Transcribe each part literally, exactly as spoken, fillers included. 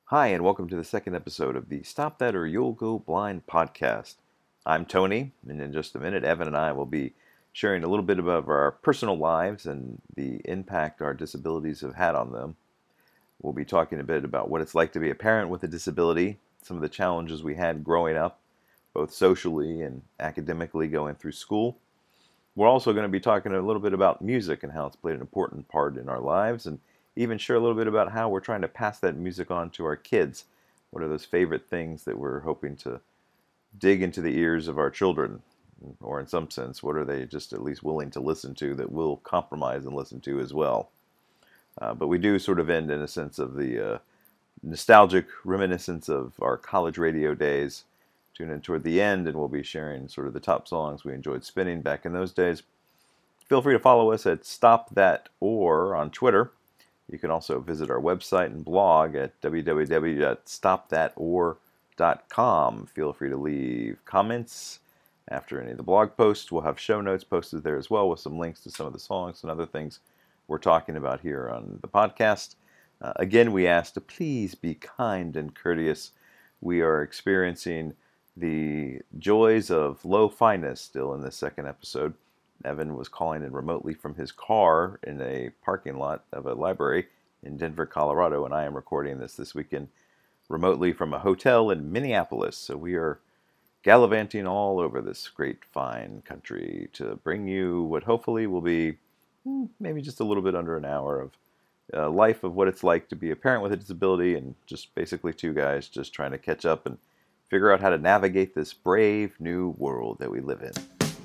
Hi, and welcome to the second episode of the Stop That or You'll Go Blind podcast. I'm Tony, and in just a minute, Evan and I will be sharing a little bit about our personal lives and the impact our disabilities have had on them. We'll be talking a bit about what it's like to be a parent with a disability, some of the challenges we had growing up, both socially and academically going through school. We're also going to be talking a little bit about music and how it's played an important part in our lives, and even share a little bit about how we're trying to pass that music on to our kids. What are those favorite things that we're hoping to dig into the ears of our children? Or in some sense, what are they just at least willing to listen to that we'll compromise and listen to as well? Uh, but we do sort of end in a sense of the uh, nostalgic reminiscence of our college radio days. Tune in toward the end, and we'll be sharing sort of the top songs we enjoyed spinning back in those days. Feel free to follow us at Stop That Or on Twitter. You can also visit our website and blog at w w w dot stop that or dot com. Feel free to leave comments after any of the blog posts. We'll have show notes posted there as well with some links to some of the songs and other things we're talking about here on the podcast. Uh, again, we ask to please be kind and courteous. We are experiencing the joys of low fineness still in this second episode. Evan was calling in remotely from his car in a parking lot of a library in Denver, Colorado, and I am recording this this weekend remotely from a hotel in Minneapolis. So we are gallivanting all over this great, fine country to bring you what hopefully will be hmm, maybe just a little bit under an hour of uh, life of what it's like to be a parent with a disability, and just basically two guys just trying to catch up and figure out how to navigate this brave new world that we live in.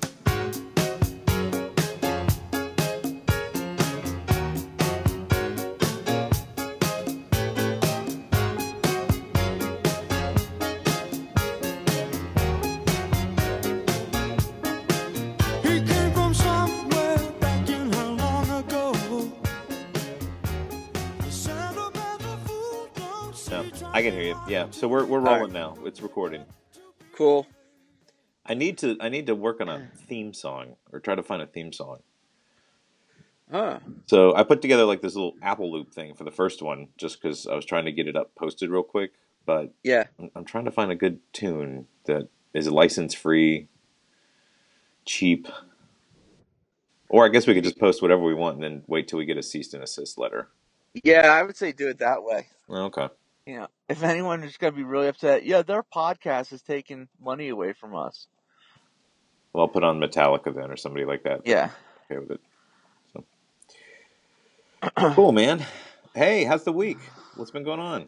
I can hear you. Yeah, so we're we're rolling now. It's recording. Cool. I need to I need to work on a theme song, or try to find a theme song. Huh. So I put together like this little Apple Loop thing for the first one, just because I was trying to get it up posted real quick. But Yeah. I'm, I'm trying to find a good tune that is license free, cheap. Or I guess we could just post whatever we want and then wait till we get a cease and assist letter. Yeah, I would say do it that way. Okay. You know, if anyone is going to be really upset, yeah, their podcast is taking money away from us. Well, I'll put on Metallica then, or somebody like that. Yeah. Okay with it. So. Cool, man. Hey, how's the week? What's been going on?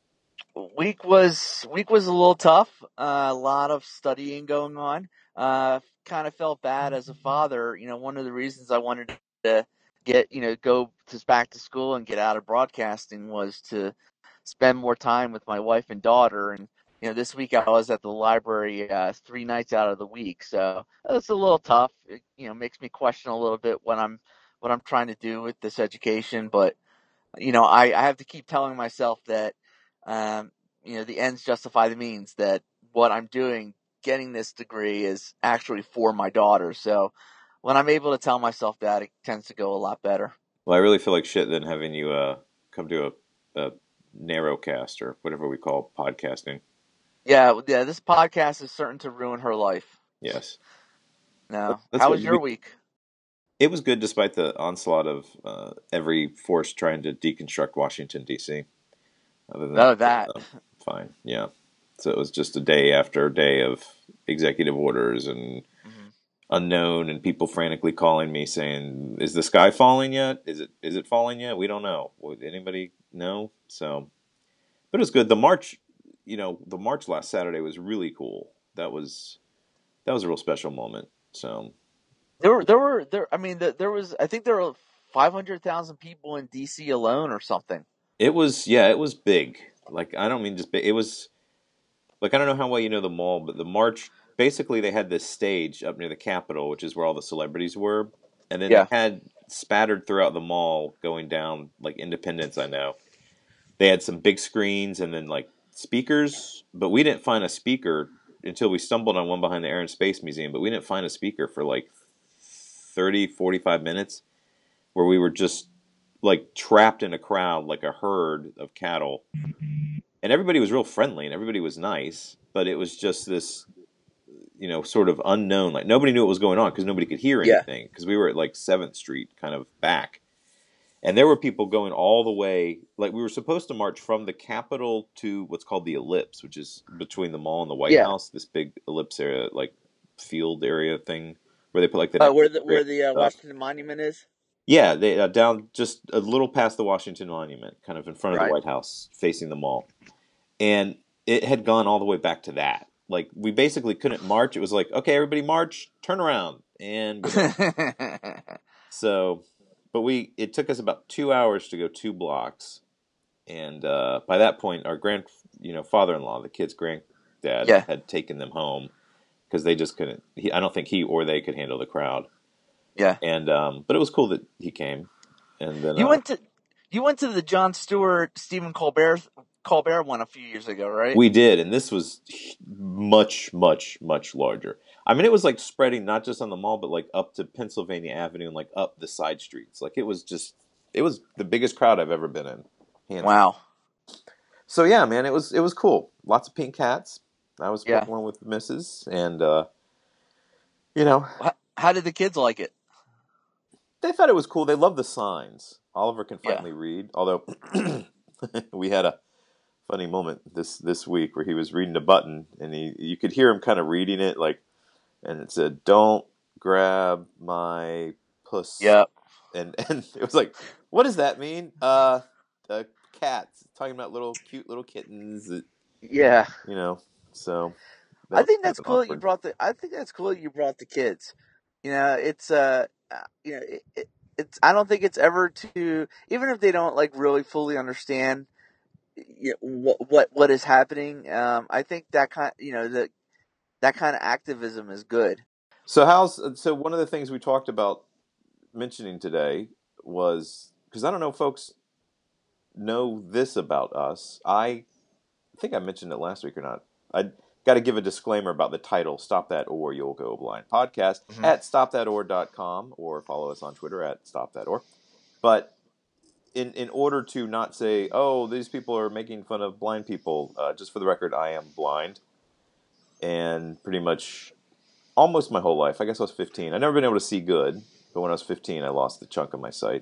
Week was week was a little tough. Uh, a lot of studying going on. Uh, kind of felt bad as a father. You know, one of the reasons I wanted to get you know go to back to school and get out of broadcasting was to spend more time with my wife and daughter. And you know, this week I was at the library uh, three nights out of the week, so it's a little tough. It, you know, makes me question a little bit what I'm what I'm trying to do with this education. But you know, I, I have to keep telling myself that um, you know the ends justify the means. That what I'm doing, getting this degree, is actually for my daughter. So when I'm able to tell myself that, it tends to go a lot better. Well, I really feel like shit then having you uh, come to a, a narrowcast or whatever we call podcasting. Yeah, yeah. This podcast is certain to ruin her life. Yes. No. That's How what was your we, week? It was good despite the onslaught of uh, every force trying to deconstruct Washington, D C. Other than Oh, that. uh, fine. Yeah. So it was just a day after day of executive orders and mm-hmm. unknown, and people frantically calling me saying, "Is the sky falling yet? Is it is it falling yet? We don't know. Would anybody know?" So, but it was good. The march, you know, the march last Saturday was really cool. That was that was a real special moment. So there were there were there. I mean, there was. I think there were five hundred thousand people in D C alone, or something. It was, yeah, it was big. Like, I don't mean just big. It was, like, I don't know how well you know the mall, but the march, basically they had this stage up near the Capitol, which is where all the celebrities were. And then yeah. they had spattered throughout the mall going down, like, Independence, I know. They had some big screens and then, like, speakers, but we didn't find a speaker until we stumbled on one behind the Air and Space Museum, but we didn't find a speaker for, like, thirty, forty-five minutes, where we were just like trapped in a crowd like a herd of cattle, and everybody was real friendly and everybody was nice, but it was just this, you know, sort of unknown. Like nobody knew what was going on because nobody could hear Yeah. anything because we were at like seventh Street, kind of back, and there were people going all the way. Like we were supposed to march from the Capitol to what's called the Ellipse, which is between the mall and the White Yeah. House. This big ellipse area, like field area thing, where they put like the Uh, where the where the uh, stuff. Washington Monument is. Yeah, they uh, down just a little past the Washington Monument, kind of in front of Right. the White House, facing the mall, and it had gone all the way back to that. Like we basically couldn't march. It was like, okay, everybody march, turn around, and go back. So, but we it took us about two hours to go two blocks, and uh, by that point, our grand, you know, father-in-law, the kid's granddad, Yeah. had taken them home because they just couldn't. He, I don't think he or they could handle the crowd. Yeah. And um, but it was cool that he came, and then You uh, went to you went to the Jon Stewart Stephen Colbert Colbert one a few years ago, right? we did, and this was much, much, much larger. I mean, it was like spreading not just on the mall, but like up to Pennsylvania Avenue and like up the side streets. Like it was just, it was the biggest crowd I've ever been in. Hands Wow. down. So yeah, man, it was it was cool. Lots of pink hats. I was Yeah. one with the missus, and uh, you know, How, how did the kids like it? they thought it was cool. They loved the signs. Oliver can Yeah. finally read, although we had a funny moment this this week where he was reading a button, and he you could hear him kind of reading it like, and it said, "Don't grab my puss." Yep. And and it was like, what does that mean? Uh, uh cats, talking about little cute little kittens. That, Yeah. you know, so that I was think kind that's of cool that you awkward. brought the. I think that's cool that you brought the kids. You know, it's uh, uh, you know, it, it, it's. I don't think it's ever too. Even if they don't like really fully understand, you know, what what what is happening. Um, I think that kind, you know, that that kind of activism is good. So how's so one of the things we talked about mentioning today was because I don't know if folks know this about us. I think I mentioned it last week or not. I got to give a disclaimer about the title, Stop That Or You'll Go Blind podcast Mhm. at stop that or dot com or follow us on Twitter at stop that or. But in in order to not say, oh, these people are making fun of blind people, uh, just for the record, I am blind. And pretty much almost my whole life, I guess I was fifteen. I've never been able to see good, but when I was fifteen, I lost a chunk of my sight.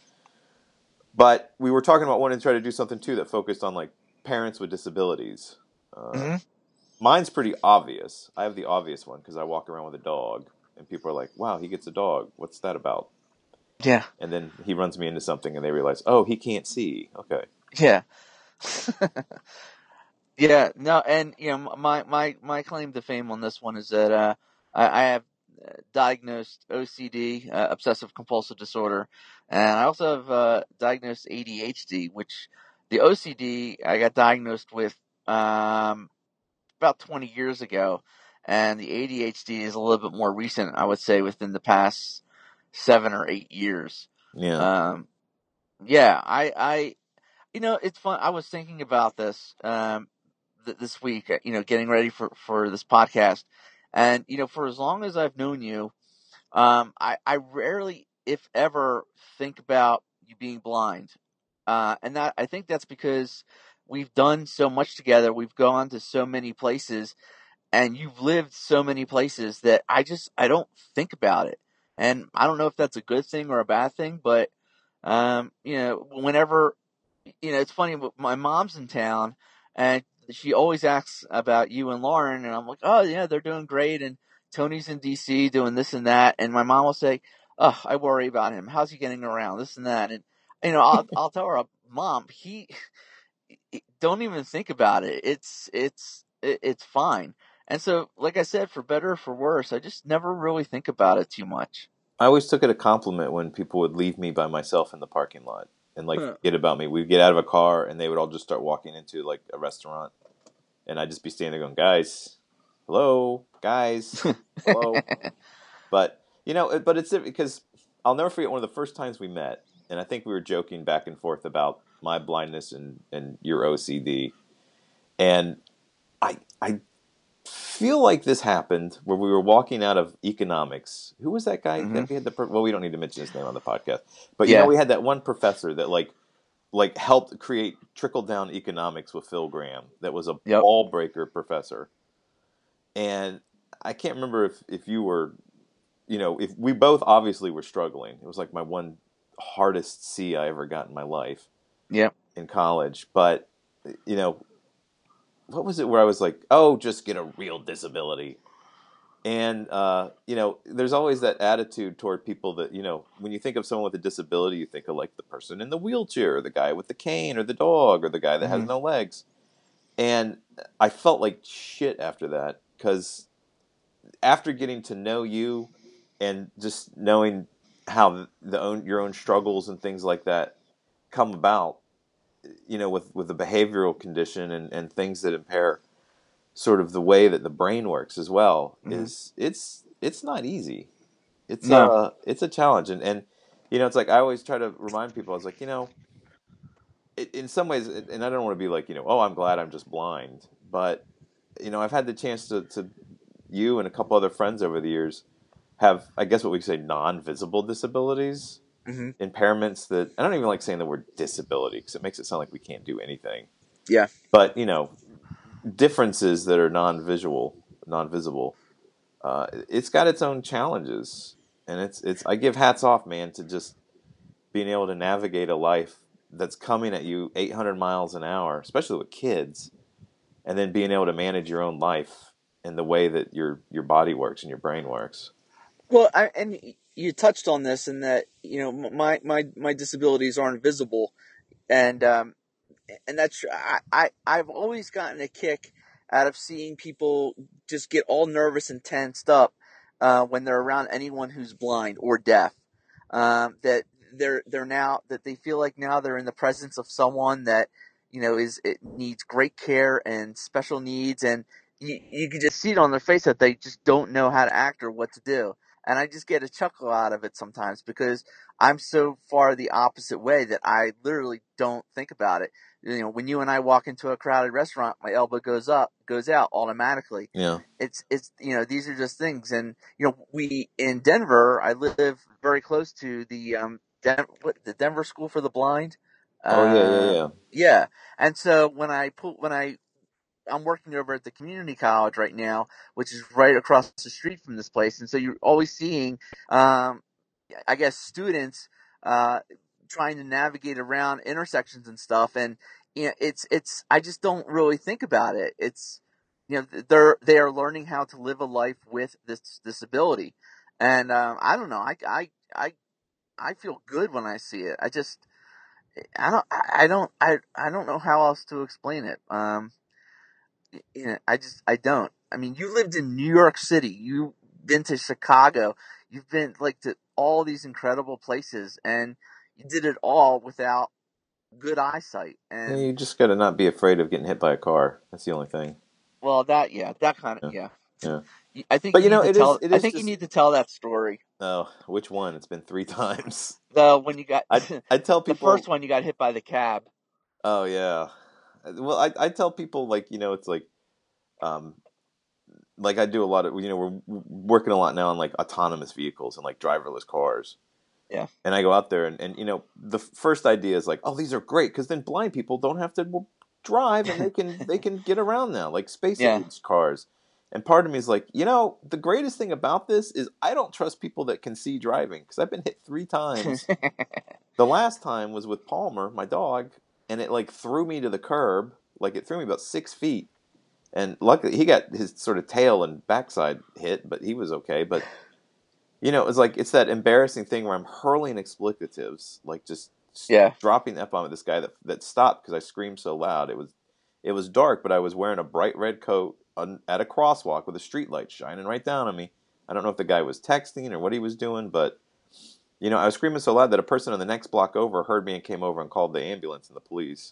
But we were talking about wanting to try to do something too that focused on like parents with disabilities. Uh, Mhm. Mine's pretty obvious. I have the obvious one because I walk around with a dog, and people are like, "Wow, he gets a dog. What's that about?" Yeah. And then he runs me into something, and they realize, "Oh, he can't see." Okay. Yeah. Yeah. No, and you know, my my my claim to fame on this one is that uh, I, I have uh, diagnosed O C D, uh, obsessive compulsive disorder, and I also have uh, diagnosed A D H D, which the O C D I got diagnosed with um, about twenty years ago, and the A D H D is a little bit more recent, I would say, within the past seven or eight years. Yeah. Um, yeah, I, I, you know, it's fun. I was thinking about this um, th- this week, you know, getting ready for, for this podcast, and you know, for as long as I've known you, um, I, I rarely, if ever, think about you being blind, uh, and that I think that's because we've done so much together. We've gone to so many places, and you've lived so many places that I just I don't think about it. And I don't know if that's a good thing or a bad thing, but um, you know, whenever you know, it's funny. My mom's in town, and she always asks about you and Lauren, and I'm like, oh yeah, they're doing great, and Tony's in D C doing this and that, and my mom will say, oh, I worry about him. How's he getting around? This and that, and you know, I'll I'll tell her, Mom, he don't even think about it. It's it's it's fine. And so, like I said, for better or for worse, I just never really think about it too much. I always took it a compliment when people would leave me by myself in the parking lot and like Huh. forget about me. We'd get out of a car and they would all just start walking into like a restaurant, and I'd just be standing there going, "Guys, hello, guys, hello." But you know, but it's because I'll never forget one of the first times we met, and I think we were joking back and forth about my blindness and, and your O C D, and I I feel like this happened where we were walking out of economics. Who was that guy Mhm. that we had the? Well, we don't need to mention his name on the podcast, but you Yeah. know, we had that one professor that like like helped create trickle down economics with Phil Graham. That was a Yep. ball breaker professor. And I can't remember if, if you were, you know, if we both obviously were struggling. It was like my one hardest C I ever got in my life. Yep. In college. But, you know, what was it where I was like, oh, just get a real disability. And, uh, you know, there's always that attitude toward people that, you know, when you think of someone with a disability, you think of like the person in the wheelchair, or the guy with the cane, or the dog, or the guy that Mhm. has no legs. And I felt like shit after that, because after getting to know you and just knowing how the own your own struggles and things like that come about, you know, with, with the behavioral condition and, and things that impair sort of the way that the brain works as well, Mhm. is it's it's not easy. It's No. a it's a challenge, and and you know, it's like I always try to remind people. I was like, you know, it, in some ways, and I don't want to be like, you know, oh, I'm glad I'm just blind, but you know, I've had the chance to to you and a couple other friends over the years have, I guess, what we say non-visible disabilities, Mhm. impairments that I don't even like saying the word disability because it makes it sound like we can't do anything. Yeah. But you know, differences that are non-visual, non-visible. Uh, it's got its own challenges, and it's it's. I give hats off, man, to just being able to navigate a life that's coming at you eight hundred miles an hour, especially with kids, and then being able to manage your own life and the way that your your body works and your brain works. Well, I, and you touched on this in that, you know, my my my disabilities aren't visible, and um, and that's I, I I've always gotten a kick out of seeing people just get all nervous and tensed up uh, when they're around anyone who's blind or deaf. Um, that they're they're now that they feel like now they're in the presence of someone that, you know, is it needs great care and special needs, and you you can just see it on their face that they just don't know how to act or what to do. And I just get a chuckle out of it sometimes because I'm so far the opposite way that I literally don't think about it. You know, when you and I walk into a crowded restaurant, my elbow goes up, goes out automatically. Yeah. It's it's you know, these are just things, and you know, we in Denver, I live very close to the um Den- what, the Denver School for the Blind. Oh yeah, yeah, Uh, yeah. yeah, and so when I pull when I I'm working over at the community college right now, which is right across the street from this place, and so you're always seeing, um, I guess, students uh, trying to navigate around intersections and stuff, and you know, it's it's I just don't really think about it. It's you know they're they are learning how to live a life with this disability, and um, I don't know. I I I I feel good when I see it. I just I don't I I don't I I don't know how else to explain it. Um, you know, I just I don't. I mean, you lived in New York City. You've been to Chicago. You've been like to all these incredible places, and you did it all without good eyesight. Yeah, And you just got to not be afraid of getting hit by a car. That's the only thing. well, that yeah, that kind of Yeah, yeah. yeah. I think But you you know, need to it is tell. it I is think you just need to tell that story. oh, which one? It's been three times. The when you got I I tell the first people, one, you got hit by the cab. oh yeah. Well, I I tell people like you know it's like um like I do a lot of you know we're working a lot now on like autonomous vehicles and like driverless cars. Yeah. And I go out there and, and you know the first idea is like, oh, these are great because then blind people don't have to drive and they can they can get around now like space Yeah. age cars. And part of me is like, you know, the greatest thing about this is I don't trust people that can see driving because I've been hit three times. The last time was with Palmer, my dog, and it like threw me to the curb. Like it threw me about six feet. And luckily he got his sort of tail and backside hit, but he was okay. But you know, it's like it's that embarrassing thing where I'm hurling explicatives, like just Yeah. dropping the F bomb at this guy that that stopped because I screamed so loud. It was it was dark, but I was wearing a bright red coat on, at a crosswalk with a street light shining right down on me. I don't know if the guy was texting or what he was doing, but you know, I was screaming so loud that a person on the next block over heard me and came over and called the ambulance and the police.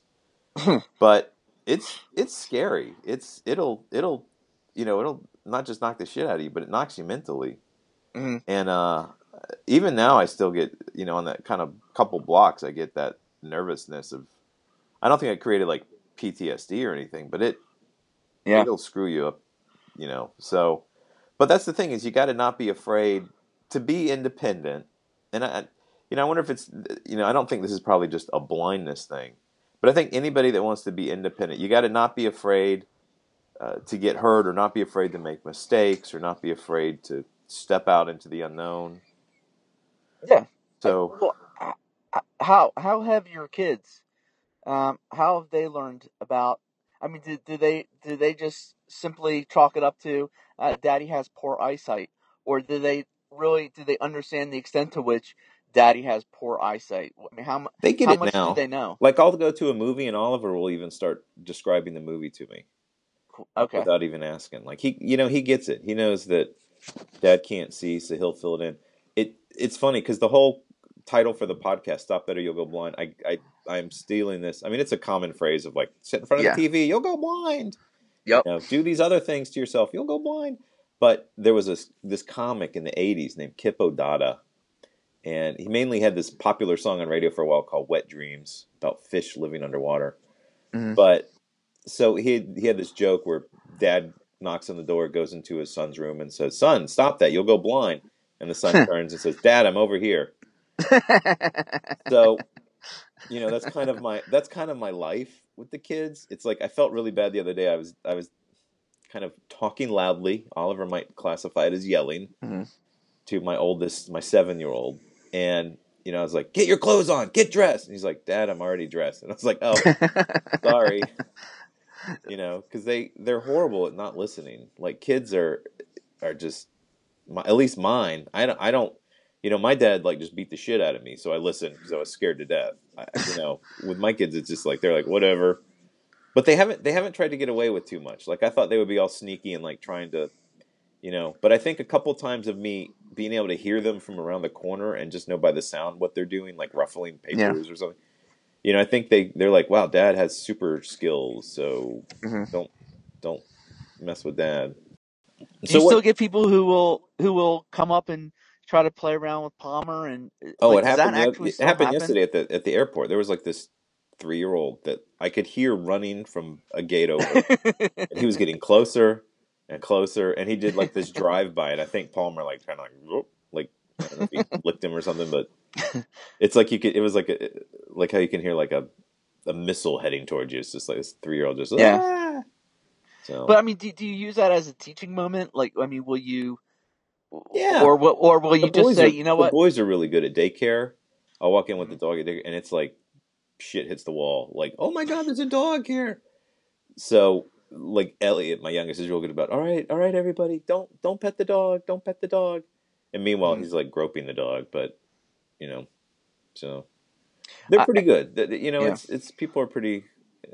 But it's it's scary. It's it'll it'll you know it'll not just knock the shit out of you, but it knocks you mentally. Mm-hmm. And uh, even now, I still get you know on that kind of couple blocks, I get that nervousness of. I don't think I created like P T S D or anything, but it Yeah. it'll screw you up, you know. So, but that's the thing is you got to not be afraid to be independent. And I, you know, I wonder if it's, you know, I don't think this is probably just a blindness thing, but I think anybody that wants to be independent, you got to not be afraid uh, to get hurt, or not be afraid to make mistakes, or not be afraid to step out into the unknown. Yeah. So, Well, how how have your kids? Um, how have they learned about? I mean, do, do they do they just simply chalk it up to uh, Daddy has poor eyesight, or do they really do they understand the extent to which Daddy has poor eyesight? I mean, how mu- they get how it much do now. they know? Like, I'll go to a movie and Oliver will even start describing the movie to me Cool. uh, Okay. without even asking. Like, he, you know, he gets it. He knows that Dad can't see, so he'll fill it in. It it's funny because the whole title for the podcast, "Stop That or You'll Go Blind," I I I'm stealing this. I mean, it's a common phrase of like, sit in front of Yeah. the T V, you'll go blind. Yep. You know, do these other things to yourself, you'll go blind. But there was this this comic in the eighties named Kip Odada, and he mainly had this popular song on radio for a while called "Wet Dreams" about fish living underwater. Mhm. But so he had, he had this joke where Dad knocks on the door, goes into his son's room, and says, "Son, stop that! You'll go blind." And the son turns and says, "Dad, I'm over here." So, you know, that's kind of my that's kind of my life with the kids. It's like I felt really bad the other day. I was I was kind of talking loudly. Oliver might classify it as yelling Mhm. to my oldest, my seven year old, and you know, I was like, "Get your clothes on, get dressed." And he's like, "Dad, I'm already dressed." And I was like, "Oh, sorry." You know, because they they're horrible at not listening. Like, kids are are just, my, at least mine. I don't I don't. You know, my dad like just beat the shit out of me, so I listened because I was scared to death. I, you know, with my kids, it's just like they're like whatever. But they haven't they haven't tried to get away with too much. Like, I thought they would be all sneaky and like trying to, you know. But I think a couple times of me being able to hear them from around the corner and just know by the sound what they're doing, like ruffling Yeah. papers or something. You know, I think they they're like, wow, Dad has super skills, so Mhm. don't don't mess with Dad. Do So you still what? get people who will who will come up and try to play around with Palmer, and Oh, like, it does that happened. The, actually it still happened happen? yesterday at the at the airport. There was like this three year old that I could hear running from a gate over, and he was getting closer and closer, and he did like this drive by, and I think Palmer like kind of like whoop, like I don't know if he licked him or something, but it's like you could. It was like a, like how you can hear like a a missile heading towards you. It's just like this three year old just Yeah. ah. So But I mean, do, do you use that as a teaching moment? Like, I mean, will you, yeah, or what, or will the you just boys say, are you know the what? boys are really good at daycare. I'll walk in with the Mhm. dog at daycare, and it's like shit hits the wall. Like, oh my god, there's a dog here. So, like Elliot, my youngest, is real good about. All right, all right, everybody, don't don't pet the dog, don't pet the dog. And meanwhile, Mhm. he's like groping the dog, but you know, so they're I, pretty good. Th- th- You know, yeah, it's it's people are pretty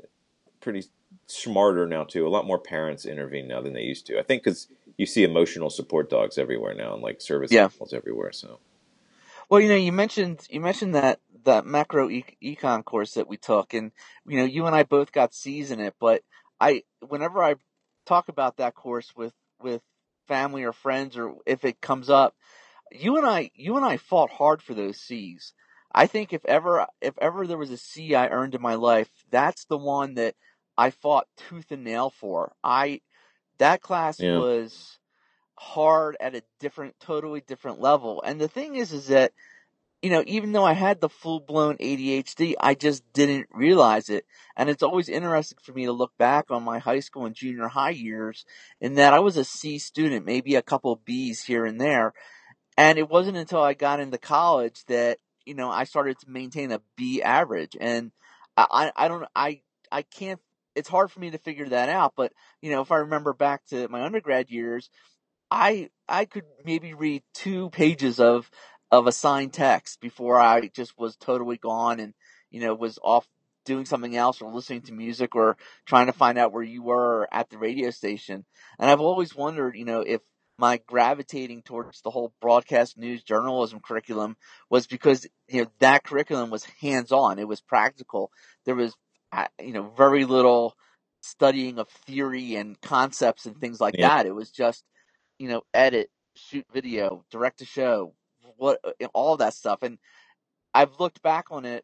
pretty smarter now too. A lot more parents intervene now than they used to. I think because you see emotional support dogs everywhere now, and like service yeah. animals everywhere. So Well, you know, you mentioned you mentioned that that macro e- econ course that we took, and you know, you and I both got C's in it. But I, whenever I talk about that course with with family or friends, or if it comes up, you and I, you and I fought hard for those C's. I think if ever, if ever there was a C I earned in my life, that's the one that I fought tooth and nail for. I, that class yeah, was hard at a different, totally different level. And the thing is, is that, you know, even though I had the full blown A D H D, I just didn't realize it. And it's always interesting for me to look back on my high school and junior high years in that I was a C student, maybe a couple B's here and there. And it wasn't until I got into college that, you know, I started to maintain a B average. And I, I don't, I, I can't, it's hard for me to figure that out. But, you know, if I remember back to my undergrad years, I, I could maybe read two pages of, of assigned text before I just was totally gone and, you know, was off doing something else or listening to music or trying to find out where you were at the radio station. And I've always wondered, you know, if my gravitating towards the whole broadcast news journalism curriculum was because, you know, that curriculum was hands-on. It was practical. There was, uh, you know, very little studying of theory and concepts and things like yeah, that. It was just, you know, edit, shoot video, direct to show, what, all that stuff. And I've looked back on it,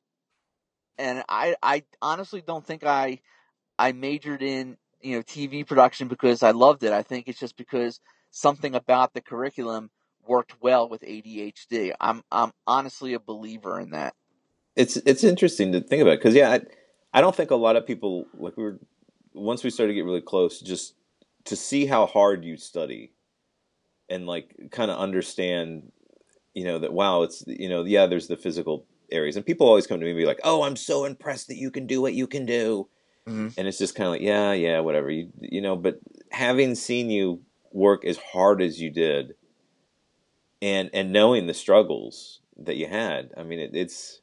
and I, I honestly don't think I, I majored in, you know, T V production because I loved it. I think it's just because something about the curriculum worked well with A D H D. I'm I'm honestly a believer in that. It's it's interesting to think about because yeah, I, I don't think a lot of people like we were once we started to get really close just to see how hard you study and like kind of understand, you know, that wow, it's you know yeah, there's the physical areas and people always come to me and be like, oh, I'm so impressed that you can do what you can do, Mm-hmm. and it's just kind of like yeah, yeah, whatever you you know, but having seen you work as hard as you did, and and knowing the struggles that you had, I mean, it, it's.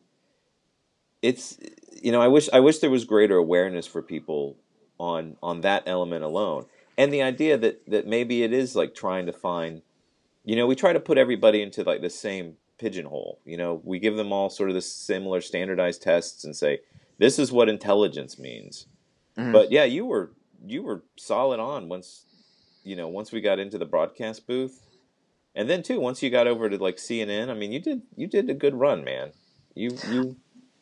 It's you know I wish I wish there was greater awareness for people on on that element alone, and the idea that that maybe it is like trying to find, you know we try to put everybody into like the same pigeonhole. You know we give them all sort of the similar standardized tests and say this is what intelligence means. Mm-hmm. But yeah, you were you were solid on once you know once we got into the broadcast booth, and then too once you got over to like C N N. I mean you did you did a good run, man. You you.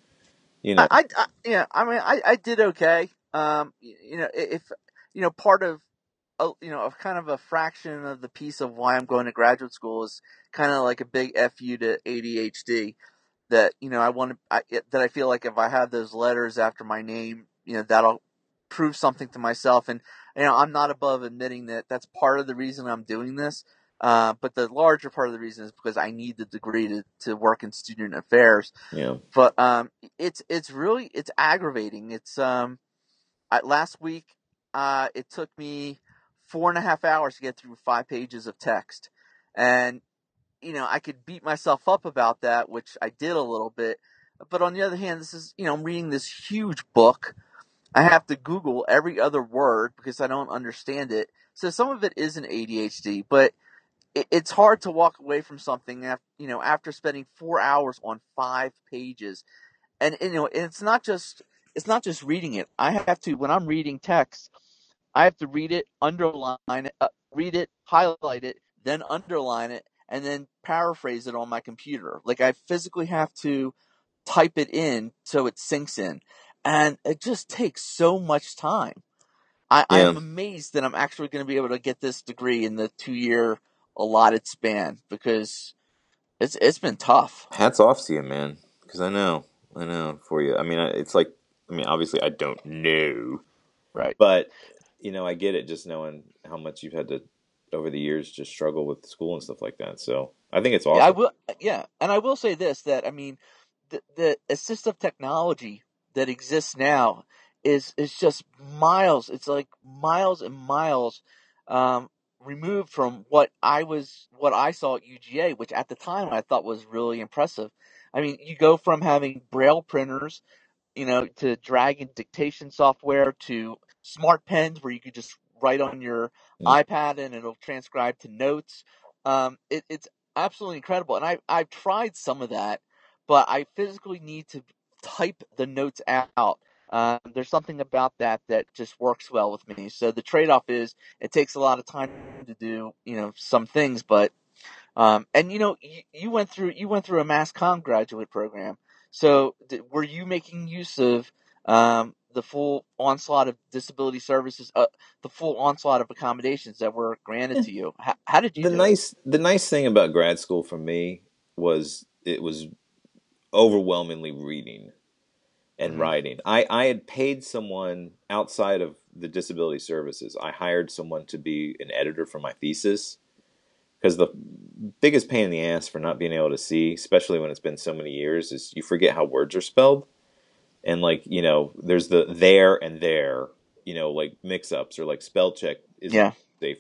You know, I, I, I yeah, I mean, I, I did okay. Um, you, you know, if you know, part of, a, you know, a kind of a fraction of the piece of why I'm going to graduate school is kind of like a big F U to A D H D. That you know, I want to, I, that I feel like if I have those letters after my name, you know, that'll prove something to myself. And you know, I'm not above admitting that that's part of the reason I'm doing this. Uh, but the larger part of the reason is because I need the degree to, to work in student affairs. yeah. But um, it's it's really it's aggravating. It's um, I, last week uh, it took me four and a half hours to get through five pages of text, and you know I could beat myself up about that, which I did a little bit. But on the other hand, this is you know I'm reading this huge book. I have to Google every other word because I don't understand it. So some of it is an A D H D, but it, it's hard to walk away from something after you know after spending four hours on five pages. And, and you know, it's not just it's not just reading it. I have to when I'm reading text, I have to read it, underline it, uh, read it, highlight it, then underline it, and then paraphrase it on my computer. Like I physically have to type it in so it sinks in, and it just takes so much time. I, Yeah. I'm amazed that I'm actually going to be able to get this degree in the two year allotted span because it's it's been tough. Hats off to you, man. Because I know, I know for you. I mean, it's like, I mean, obviously, I don't know, Right. but you know, I get it. Just knowing how much you've had to over the years just struggle with school and stuff like that. So I think it's Yeah, I awesome. will. Yeah, and I will say this: that I mean, the the assistive technology that exists now is is just miles. It's like miles and miles um, removed from what I was, what I saw at U G A, which at the time I thought was really impressive. I mean, you go from having braille printers, you know, to drag and dictation software to smart pens where you could just write on your Mm. iPad and it'll transcribe to notes. Um, it, it's absolutely incredible. And I, I've tried some of that, but I physically need to type the notes out. Um, there's something about that that just works well with me. So the trade-off is it takes a lot of time to do, you know, some things, but um, and you know, you, you went through you went through a Mass Comm graduate program. So th- were you making use of um, the full onslaught of disability services, uh, the full onslaught of accommodations that were granted Yeah. to you? How, how did you The do it? nice, the nice thing about grad school for me was it was overwhelmingly reading and Mm-hmm. writing. I, I had paid someone outside of the disability services. I hired someone to be an editor for my thesis because the biggest pain in the ass for not being able to see, especially when it's been so many years, is you forget how words are spelled. And like, you know, there's the there and there, you know, like mix ups or like spell check isn't Yeah. safe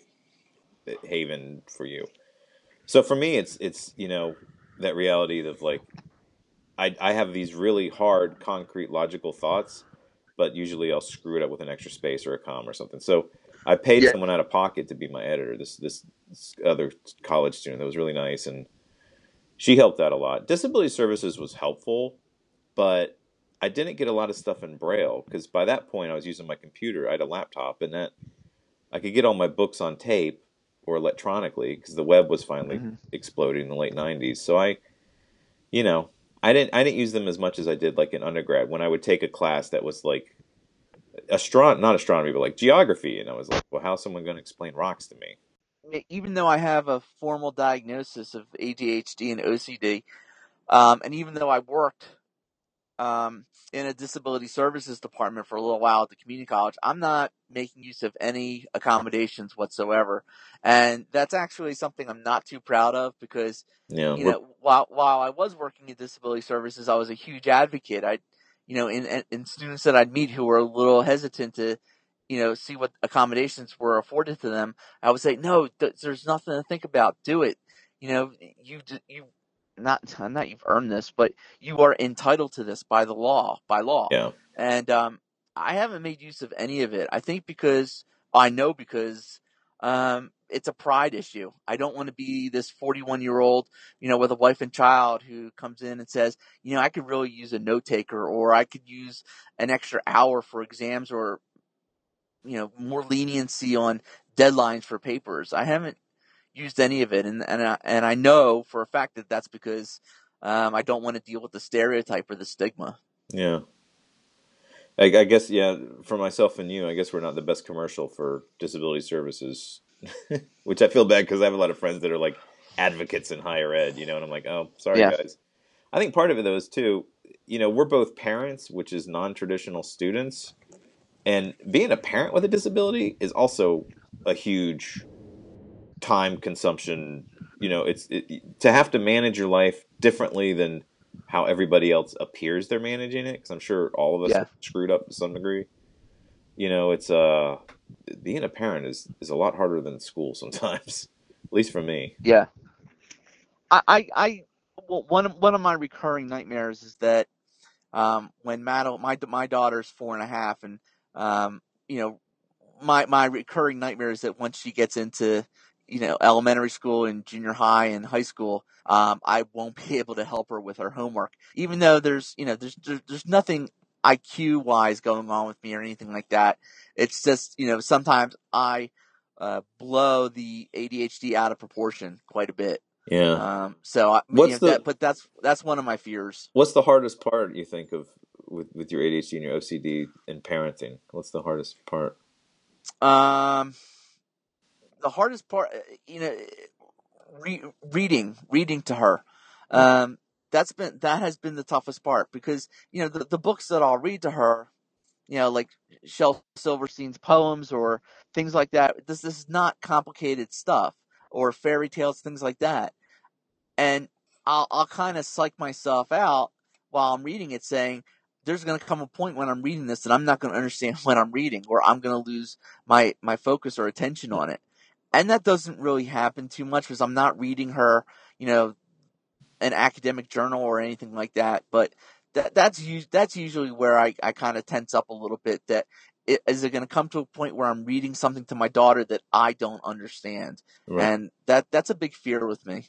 haven for you. So for me, it's, it's, you know, that reality of like, I, I have these really hard, concrete, logical thoughts, but usually I'll screw it up with an extra space or a comma or something. So I paid Yeah. someone out of pocket to be my editor. This this, this other college student that was really nice, and she helped out a lot. Disability services was helpful, but I didn't get a lot of stuff in Braille because by that point I was using my computer. I had a laptop, and that I could get all my books on tape or electronically because the web was finally Mm-hmm. exploding in the late nineties. So I you know, I didn't I didn't use them as much as I did like in undergrad when I would take a class that was like astron not astronomy but like geography, and I was like, well, how's someone going to explain rocks to me? even though I have a formal diagnosis of A D H D and O C D, um, and even though I worked um, in a disability services department for a little while at the community college, I'm not making use of any accommodations whatsoever. And that's actually something I'm not too proud of because, Yeah, you we're know, while, while I was working in disability services, I was a huge advocate. I, you know, in, in students that I'd meet who were a little hesitant to, you know, see what accommodations were afforded to them, I would say, no, th- there's nothing to think about. Do it. You know, you, you, not, not you've earned this, but you are entitled to this by the law, by law. yeah, And um, I haven't made use of any of it. I think because I know because um, it's a pride issue. I don't want to be this forty-one year old, you know, with a wife and child who comes in and says, you know, I could really use a note taker, or I could use an extra hour for exams, or, you know, more leniency on deadlines for papers. I haven't used any of it, and and I, and I know for a fact that that's because um, I don't want to deal with the stereotype or the stigma. yeah. I, I guess, yeah, for myself and you, I guess we're not the best commercial for disability services, which I feel bad because I have a lot of friends that are like advocates in higher ed, you know, and I'm like, oh, sorry, Yeah, guys. I think part of it, though, is too, you know, we're both parents, which is non traditional students. And being a parent with a disability is also a huge time consumption. You know, it's it, to have to manage your life differently than how everybody else appears they're managing it. Because I'm sure all of us yeah, are screwed up to some degree. You know, it's uh, being a parent is is a lot harder than school sometimes, at least for me. yeah. I, I, I well, one of, one of my recurring nightmares is that um, when Madeline, my my daughter's four and a half, and um, you know, my my recurring nightmare is that once she gets into, you know, elementary school and junior high and high school, um, I won't be able to help her with her homework, even though there's, you know, there's there's, there's nothing I Q wise going on with me or anything like that. It's just, you know, sometimes I uh, blow the A D H D out of proportion quite a bit. Yeah. Um, so I, you What's know that, the but that's that's one of my fears. what's the hardest part you think of with with your A D H D and your O C D in parenting? What's the hardest part? Um, the hardest part, uh, you know, re- reading, reading to her. Mm, Um, that's been that has been the toughest part because, you know, the, the books that I'll read to her, you know, like Shel Silverstein's poems or things like that. This, this is not complicated stuff, or fairy tales, things like that. And I'll I'll kind of psych myself out while I'm reading it, saying there's going to come a point when I'm reading this that I'm not going to understand what I'm reading, or I'm going to lose my my focus or attention mm, on it. And that doesn't really happen too much because I'm not reading her, you know, an academic journal or anything like that. But that that's that's usually where I, I kind of tense up a little bit. That it, is it going to come to a point where I'm reading something to my daughter that I don't understand, right. and that that's a big fear with me.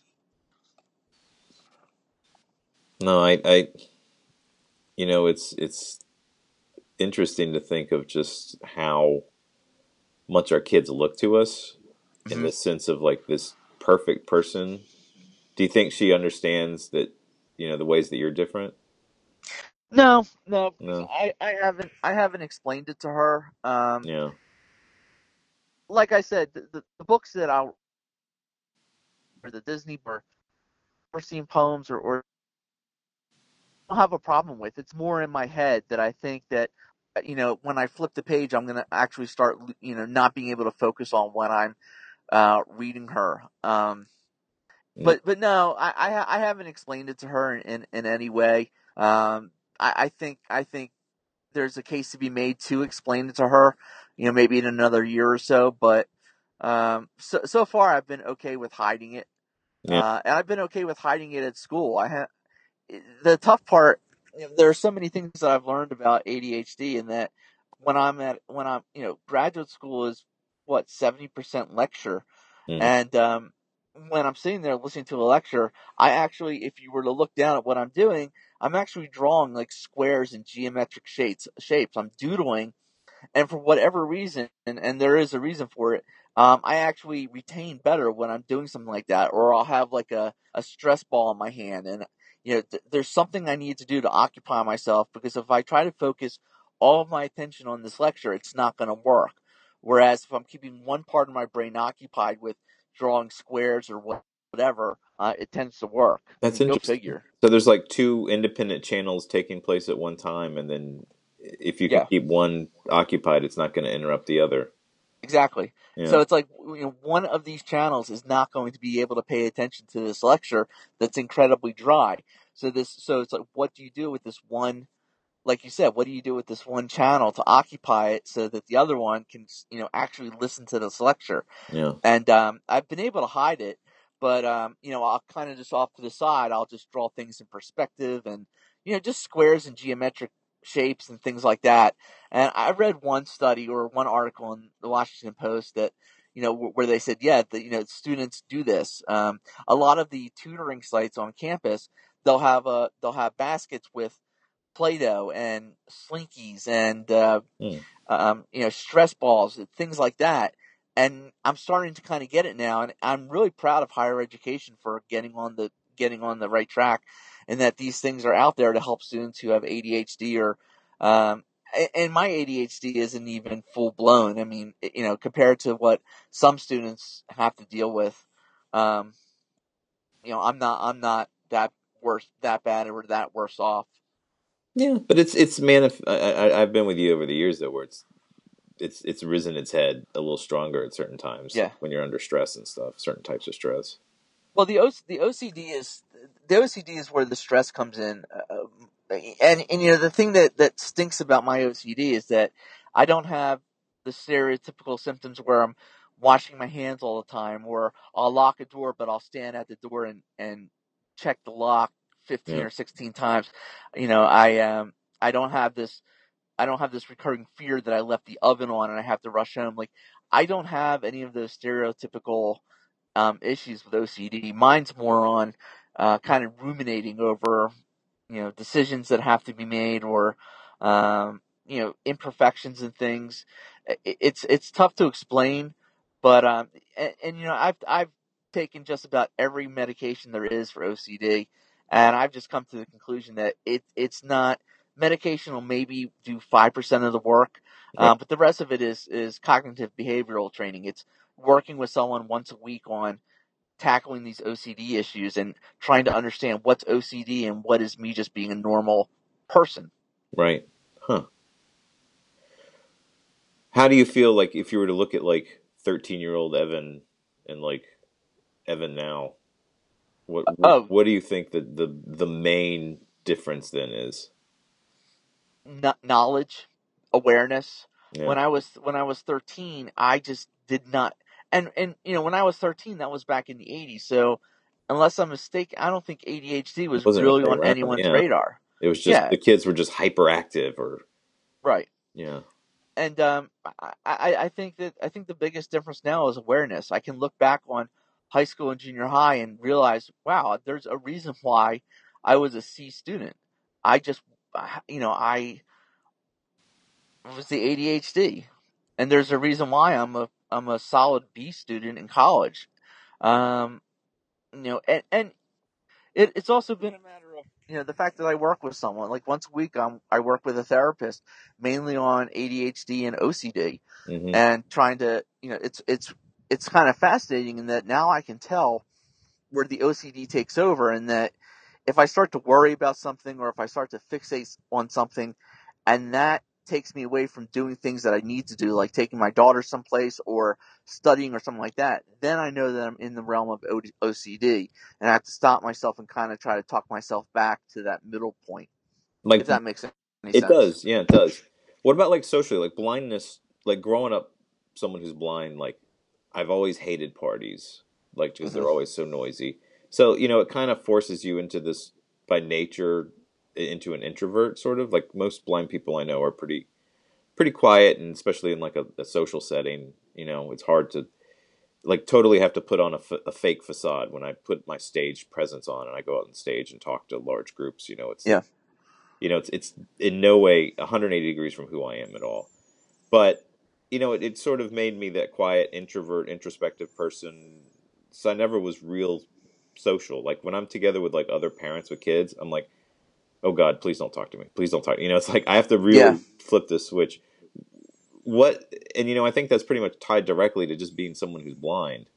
No, I, I, you know, it's it's interesting to think of just how much our kids look to us in Mm-hmm. the sense of like this perfect person. Do you think she understands that, you know, the ways that you're different? No, no, because No. I, I haven't I haven't explained it to her. Um, Yeah. like I said, the, the, the books that I'll or the Disney or or seen poems or, or I don't have a problem with. It's more in my head that I think that, uh, you know, when I flip the page, I'm gonna actually start, you know, not being able to focus on when I'm uh, reading her. Um, Yeah. but but no, I, I I haven't explained it to her in in, in any way. Um, I, I think I think there's a case to be made to explain it to her, you know, maybe in another year or so. But um, so so far, I've been okay with hiding it, Yeah. uh, and I've been okay with hiding it at school. I have the tough part. You know, there are so many things that I've learned about A D H D, and that when I'm at when I'm you know graduate school is what seventy percent lecture, Mm, and um, when I'm sitting there listening to a lecture, I actually, if you were to look down at what I'm doing, I'm actually drawing like squares and geometric shapes. Shapes. I'm doodling, and for whatever reason, and, and there is a reason for it, um, I actually retain better when I'm doing something like that, or I'll have like a, a stress ball in my hand, and you know, th- there's something I need to do to occupy myself, because if I try to focus all of my attention on this lecture, it's not going to work. Whereas if I'm keeping one part of my brain occupied with drawing squares or whatever, uh, it tends to work. I That's mean, go interesting. figure. So there's like two independent channels taking place at one time, and then if you can Yeah. keep one occupied, it's not going to interrupt the other. Exactly. Yeah. So it's like, you know, one of these channels is not going to be able to pay attention to this lecture that's incredibly dry. So this, so it's like, what do you do with this one? Like you said, what do you do with this one channel to occupy it so that the other one can, you know, actually listen to this lecture? Yeah. And um, I've been able to hide it, but um, you know, I'll kind of just off to the side, I'll just draw things in perspective and, you know, just squares and geometric shapes and things like that. And I read one study or one article in the Washington Post that, you know, where they said, yeah, that, you know, students do this. Um, a lot of the tutoring sites on campus, they'll have a they'll have baskets with Play-Doh and Slinkies and uh, Mm. um, you know, stress balls, things like that. And I'm starting to kind of get it now, and I'm really proud of higher education for getting on the getting on the right track, and that these things are out there to help students who have A D H D or, um, and my A D H D isn't even full blown. I mean, you know, compared to what some students have to deal with, um, you know, I'm not I'm not that worse that bad or that worse off. Yeah, but it's it's manif- I, I I've been with you over the years though, where it's it's it's risen its head a little stronger at certain times, Yeah. like when you're under stress and stuff, certain types of stress. Well, the o- the O C D is the O C D is where the stress comes in, uh, and and you know the thing that that stinks about my O C D is that I don't have the stereotypical symptoms where I'm washing my hands all the time, or I'll lock a door, but I'll stand at the door and and check the lock fifteen Yeah. or sixteen times. You know, I um I don't have this I don't have this recurring fear that I left the oven on and I have to rush home. Like I don't have any of those stereotypical um, issues with O C D. Mine's more on uh, kind of ruminating over, you know, decisions that have to be made or, um, you know, imperfections and things. It, it's it's tough to explain, but um, and, and you know, I've I've taken just about every medication there is for O C D, and I've just come to the conclusion that it it's not medication will maybe do five percent of the work, Right. um, but the rest of it is is cognitive behavioral training. It's working with someone once a week on tackling these O C D issues and trying to understand what's O C D and what is me just being a normal person. Right. Huh. How do you feel like if you were to look at like thirteen year old Evan and like Evan now? What Oh, what do you think that the the main difference then is? n- knowledge, awareness. Yeah. When I was when I was thirteen, I just did not. And and you know, when I was thirteen, that was back in the eighties. So, unless I'm mistaken, I don't think A D H D was Wasn't really really on around. anyone's Yeah. radar. It was just Yeah, the kids were just hyperactive or right. yeah. And um, I, I, I think that I think the biggest difference now is awareness. I can look back on high school and junior high and realize, wow, there's a reason why I was a C student. I just, you know, I was the A D H D, and there's a reason why I'm a I'm a solid B student in college. Um, you know, and and it, it's also been a matter of, you know, the fact that I work with someone like once a week. I'm I work with a therapist mainly on A D H D and O C D, Mm-hmm. and trying to, you know, it's it's it's kind of fascinating in that now I can tell where the O C D takes over, and that if I start to worry about something or if I start to fixate on something, and that takes me away from doing things that I need to do, like taking my daughter someplace or studying or something like that, then I know that I'm in the realm of O C D, and I have to stop myself and kind of try to talk myself back to that middle point, if Like that makes any it sense. does. Yeah, it does. What about like socially, like blindness, like growing up someone who's blind, like I've always hated parties, like because Mm-hmm. they're always so noisy. So, you know, it kind of forces you into this by nature into an introvert sort of. Like most blind people I know are pretty pretty quiet, and especially in like a, a social setting, you know, it's hard to like totally have to put on a, f- a fake facade when I put my stage presence on and I go out on stage and talk to large groups. You know, it's Yeah. you know it's it's in no way one hundred eighty degrees from who I am at all. But you know, it, it sort of made me that quiet introvert, introspective person. So I never was real social. Like when I'm together with like other parents with kids, I'm like, oh God, please don't talk to me. Please don't talk. You know, it's like I have to Yeah. really flip this switch. What and you know, I think that's pretty much tied directly to just being someone who's blind.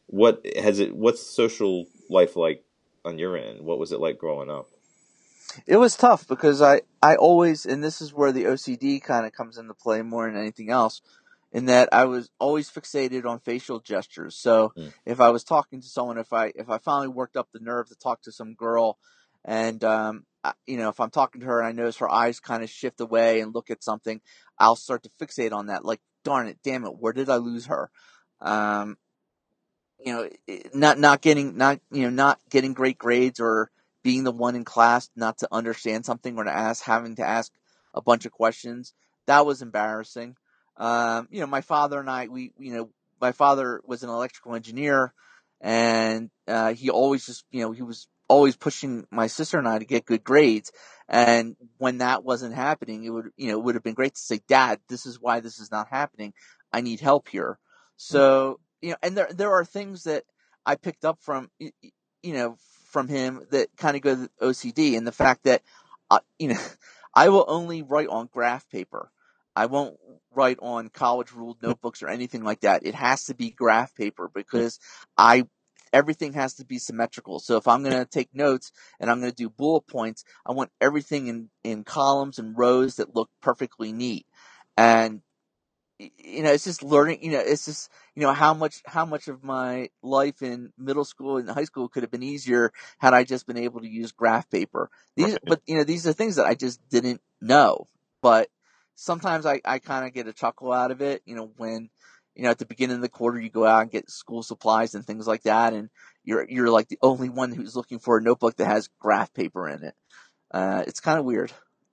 what has it? What's social life like on your end? What was it like growing up? It was tough because I, I always, and this is where the O C D kind of comes into play more than anything else, in that I was always fixated on facial gestures. So Mm. if I was talking to someone, if I if I finally worked up the nerve to talk to some girl, and um, I, you know, if I'm talking to her and I notice her eyes kind of shift away and look at something, I'll start to fixate on that. Like, darn it, damn it, where did I lose her? Um, you know, not not getting not you know not getting great grades, or being the one in class not to understand something, or to ask having to ask a bunch of questions. That was embarrassing. Um, you know, my father and I, we you know, my father was an electrical engineer, and uh, he always just you know he was always pushing my sister and I to get good grades. And when that wasn't happening, it would you know it would have been great to say, Dad, this is why this is not happening. I need help here. So you know, and there there are things that I picked up from you know from him that kind of go to O C D, and the fact that uh, you know I will only write on graph paper. I won't write on college ruled notebooks or anything like that. It has to be graph paper because I everything has to be symmetrical. So if I'm going to take notes and I'm going to do bullet points, I want everything in in columns and rows that look perfectly neat. And you know, it's just learning, you know, it's just, you know, how much, how much of my life in middle school and high school could have been easier had I just been able to use graph paper. These, Right. but, you know, these are things that I just didn't know. But sometimes I, I kind of get a chuckle out of it, you know, when, you know, at the beginning of the quarter, you go out and get school supplies and things like that. And you're, you're like the only one who's looking for a notebook that has graph paper in it. Uh, it's kind of weird.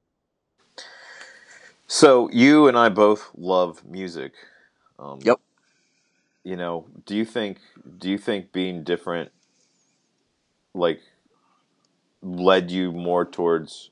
So you and I both love music. Um, Yep. You know, do you think do you think being different like led you more towards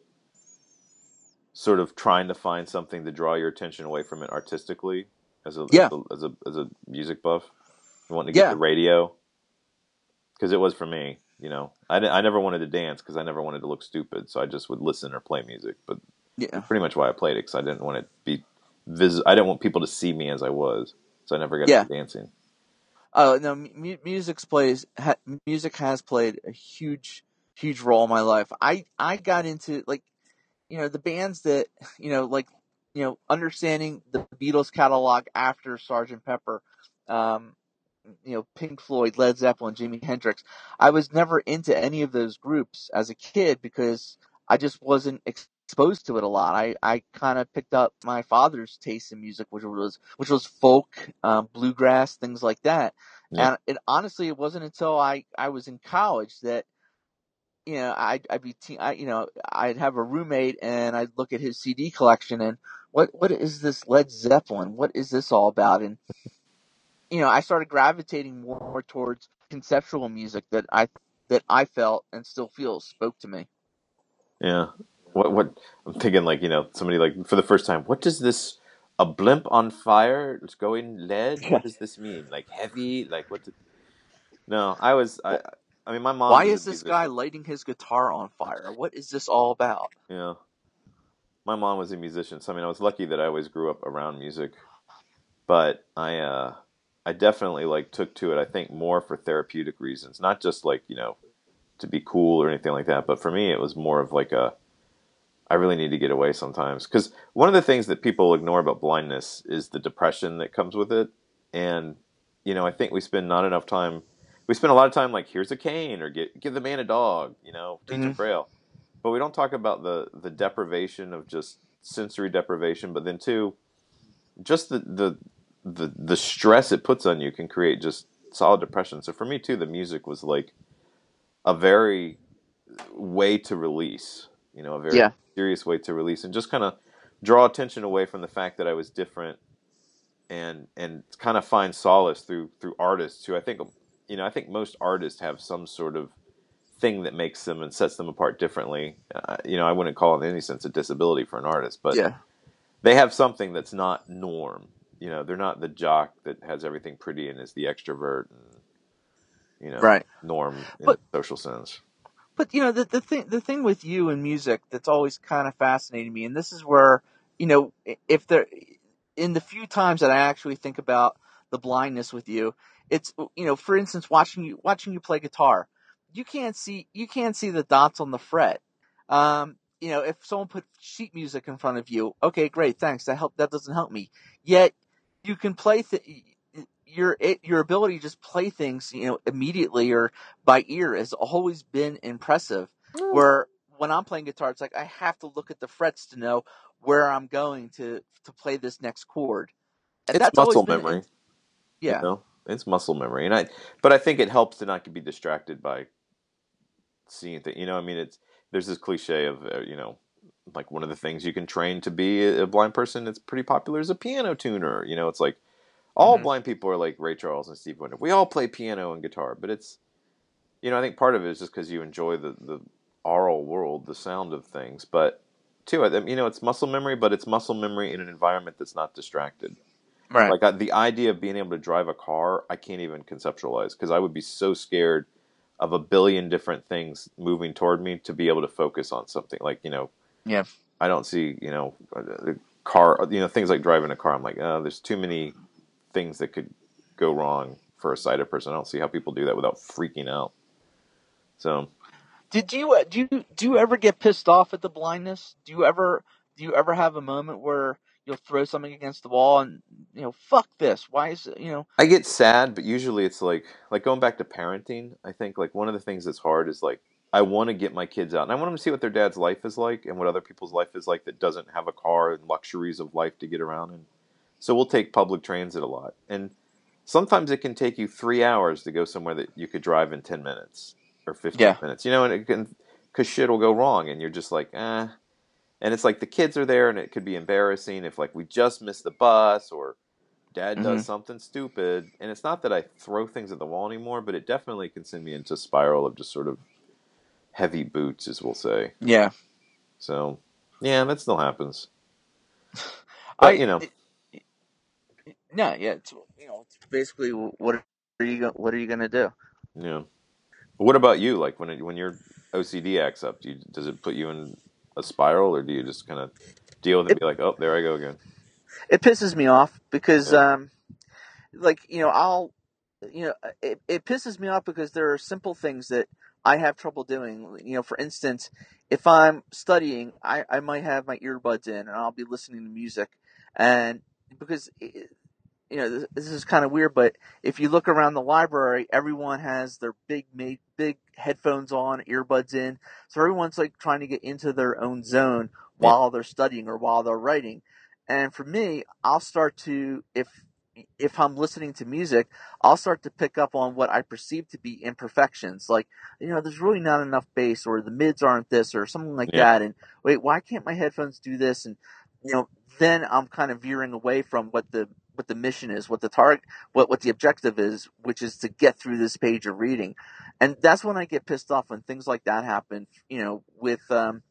sort of trying to find something to draw your attention away from it artistically as a as Yeah. a as a, as a music buff? You wanting to get Yeah. the radio? Because it was for me. You know, I, di- I never wanted to dance because I never wanted to look stupid, so I just would listen or play music. But Yeah. that's pretty much why I played it, because I didn't want it to be vis- I didn't want people to see me as I was, so I never got Yeah. into dancing. Oh no, mu- music plays. Ha, music has played a huge, huge role in my life. I I got into like you know the bands that you know like you know understanding the Beatles catalog after Sergeant Pepper, um, you know Pink Floyd, Led Zeppelin, Jimi Hendrix. I was never into any of those groups as a kid because I just wasn't exposed to it a lot. I, I kind of picked up my father's taste in music, which was which was folk, um, bluegrass, things like that. Yeah. And it honestly, it wasn't until I, I was in college that you know I'd, I'd be te- I, you know I'd have a roommate and I'd look at his C D collection and what what is this Led Zeppelin? What is this all about? And you know, I started gravitating more towards conceptual music that I that I felt and still feel spoke to me. Yeah. What what I'm thinking, like, you know, somebody like for the first time, what does this a blimp on fire? It's going lead? What does this mean? Like heavy? Like what? Did, no, I was I I mean my mom Why was a is this guy musician. lighting his guitar on fire? What is this all about? Yeah. My mom was a musician, so I mean I was lucky that I always grew up around music. But I uh I definitely like took to it, I think, more for therapeutic reasons. Not just like, you know, to be cool or anything like that, but for me it was more of like a I really need to get away sometimes. Because one of the things that people ignore about blindness is the depression that comes with it. And, you know, I think we spend not enough time, we spend a lot of time like, here's a cane or get, give the man a dog, you know, teach Mm-hmm. him Braille. But we don't talk about the, the deprivation of just sensory deprivation, but then too, just the, the, the, the stress it puts on you can create just solid depression. So for me too, the music was like a very way to release, you know, a very Yeah. serious way to release and just kind of draw attention away from the fact that I was different and and kind of find solace through through artists who I think you know I think most artists have some sort of thing that makes them and sets them apart differently. Uh, you know, I wouldn't call it in any sense a disability for an artist, but Yeah. they have something that's not norm. You know, they're not the jock that has everything pretty and is the extrovert and you know Right. norm in the But social sense. but you know the the thing the thing with you and music that's always kind of fascinating me, and this is where you know if there in the few times that I actually think about the blindness with you. It's, you know, for instance, watching you watching you play guitar, you can't see you can't see the dots on the fret. Um, you know, if someone put sheet music in front of you, okay, great, thanks. That help that doesn't help me. Yet you can play th- your it, your ability to just play things, you know, immediately or by ear has always been impressive. Where when I'm playing guitar, it's like I have to look at the frets to know where I'm going to to play this next chord, and It's that's always muscle been, memory, you yeah. know. It's muscle memory, and I. But I think it helps to not be distracted by seeing things. You know, I mean, it's there's this cliche of uh, you know, like one of the things you can train to be a blind person that's pretty popular is a piano tuner. You know, it's like all hmm blind people are like Ray Charles and Steve Wonder. We all play piano and guitar, but it's you know, I think part of it is just because you enjoy the the aural world, the sound of things, but too, I- you know, it's muscle memory, but it's muscle memory in an environment that's not distracted. Right. Like I, the idea of being able to drive a car, I can't even conceptualize because I would be so scared of a billion different things moving toward me to be able to focus on something. Like, you know, Yeah. I don't see, you know, the car, you know, things like driving a car. I'm like, oh, there's too many things that could go wrong for a sighted person. I don't see how people do that without freaking out. So, Did you uh, do you do you ever get pissed off at the blindness? Do you ever do you ever have a moment where you'll throw something against the wall and, you know, fuck this? Why is it, you know? I get sad, but usually it's like like going back to parenting. I think like one of the things that's hard is like I want to get my kids out and I want them to see what their dad's life is like and what other people's life is like that doesn't have a car and luxuries of life to get around in. So we'll take public transit a lot, and sometimes it can take you three hours to go somewhere that you could drive in ten minutes or fifteen Yeah. minutes. You know, and it can because shit will go wrong, and you're just like, eh. And it's like the kids are there, and it could be embarrassing if like we just missed the bus or dad hmm does something stupid. And it's not that I throw things at the wall anymore, but it definitely can send me into a spiral of just sort of heavy boots, as we'll say. Yeah. So, yeah, that still happens. But, I you know, it, no, yeah, it's, you know, it's basically what are you go, what are you gonna do? you know. But what about you? Like, when it, when your O C D acts up, do you, does it put you in a spiral, or do you just kind of deal with it and It be like, oh, there I go again? it pisses me off because, Yeah. um like, you know, I'll, you know, it, it pisses me off because there are simple things that I have trouble doing. You know, for instance, if I'm studying, I, I might have my earbuds in and I'll be listening to music. And because, it, you know, this, this is kind of weird, but if you look around the library, everyone has their big, big headphones on, earbuds in. So everyone's like trying to get into their own zone Yeah. while they're studying or while they're writing. And for me, I'll start to, if if I'm listening to music, I'll start to pick up on what I perceive to be imperfections. Like, you know, there's really not enough bass, or the mids aren't this, or something like Yeah. that. And wait, why can't my headphones do this? And, you know, then I'm kind of veering away from what the what the mission is, what the target, what what the objective is, which is to get through this page of reading. And that's when I get pissed off when things like that happen. You know, with um,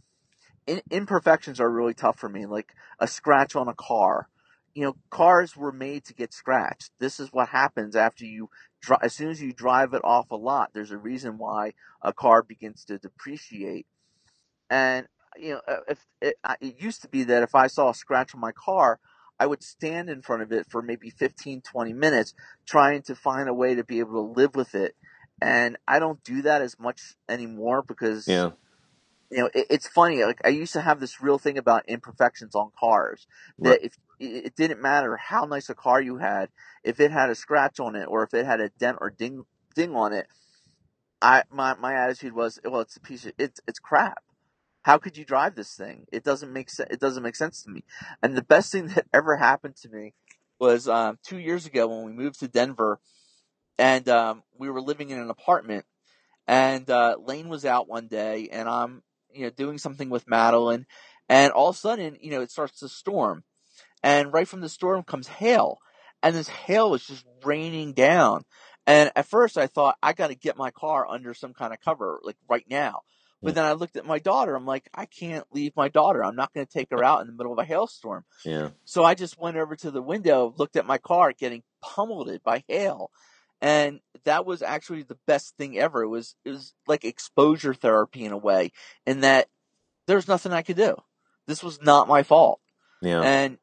in, imperfections are really tough for me. Like a scratch on a car. You know, cars were made to get scratched. This is what happens after you, dri- as soon as you drive it off a lot. There's a reason why a car begins to depreciate. And, you know, uh, if it, it used to be that if I saw a scratch on my car, I would stand in front of it for maybe fifteen, twenty minutes trying to find a way to be able to live with it. And I don't do that as much anymore because, Yeah. you know, it, it's funny. Like I used to have this real thing about imperfections on cars Right. that if it, it didn't matter how nice a car you had, if it had a scratch on it or if it had a dent or ding ding on it, I my my attitude was, well, it's a piece of it's it's crap. How could you drive this thing? It doesn't make sense. It doesn't make sense to me. And the best thing that ever happened to me was um, two years ago when we moved to Denver, and um, we were living in an apartment. And uh, Lane was out one day, and I'm, you know, doing something with Madeline, and all of a sudden, you know, it starts to storm, and right from the storm comes hail, and this hail was just raining down. And at first, I thought I got to get my car under some kind of cover, like right now. Yeah. But then I looked at my daughter. I'm like, I can't leave my daughter. I'm not going to take her out in the middle of a hailstorm. Yeah. So I just went over to the window, looked at my car getting pummeled by hail. And that was actually the best thing ever. It was it was like exposure therapy in a way, in that there's nothing I could do. This was not my fault. Yeah. And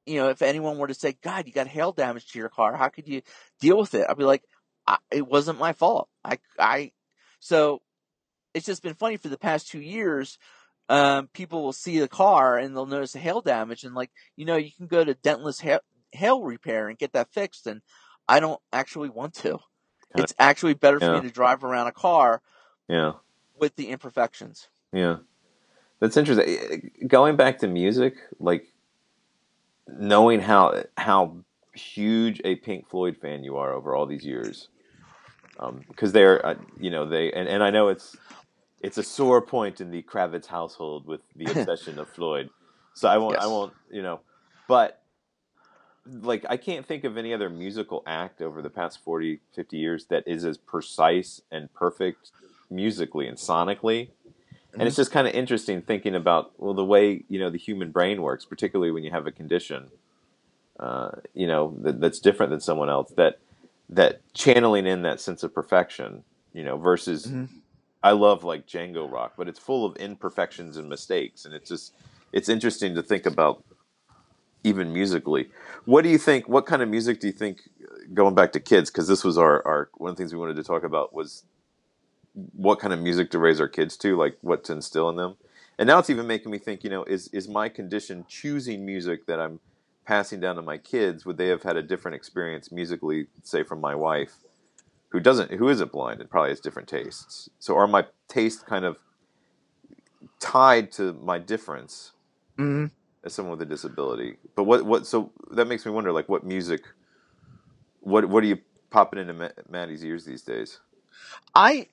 you know, if anyone were to say, God, you got hail damage to your car, how could you deal with it? I'd be like, I, it wasn't my fault. I, I, so it's just been funny for the past two years. Um, people will see the car and they'll notice the hail damage, and like, you know, you can go to dentless hail, hail repair and get that fixed. And I don't actually want to. Kind of, It's actually better for yeah, me to drive around a car yeah, with the imperfections. yeah. That's interesting. Going back to music, like knowing how how huge a Pink Floyd fan you are over all these years, because um, they're uh, you know they and, and I know it's it's a sore point in the Kravitz household with the obsession of Floyd. So I won't I Yes. won't you know, but like I can't think of any other musical act over the past forty, fifty years that is as precise and perfect musically and sonically. And it's Mm-hmm. just kind of interesting thinking about, well, the way, you know, the human brain works, particularly when you have a condition, uh, you know, that, that's different than someone else, that that channeling in that sense of perfection, you know, versus Mm-hmm. I love like Django Rock, but it's full of imperfections and mistakes. And it's just, it's interesting to think about even musically. What do you think, what kind of music do you think, going back to kids, because this was our, our, one of the things we wanted to talk about was what kind of music to raise our kids to, like what to instill in them. And now it's even making me think, you know, is is my condition choosing music that I'm passing down to my kids? Would they have had a different experience musically, say from my wife, who doesn't, who isn't blind and probably has different tastes? So are my tastes kind of tied to my difference Mm-hmm. as someone with a disability? But what what so that makes me wonder, like what music, what what are you popping into Maddie's ears these days? I